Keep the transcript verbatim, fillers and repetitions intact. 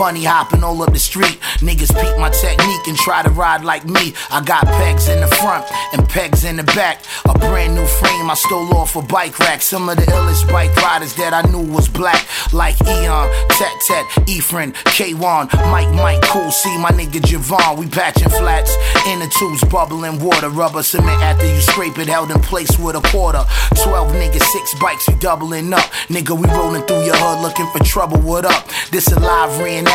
Bunny hopping all up the street. Niggas peep my technique and try to ride like me. I got pegs in the front and pegs in the back. A brand new frame I stole off a bike rack. Some of the illest bike riders that I knew was black, like Eon, Tet Tet, Ephraim, K one, Mike Mike, Cool C, my nigga Javon. We patching flats, inner tubes bubbling water. Rubber cement after you scrape it, held in place with a quarter. Twelve niggas, six bikes, we doubling up. Nigga, we rolling through your hood looking for trouble, what up? This a live reenactment.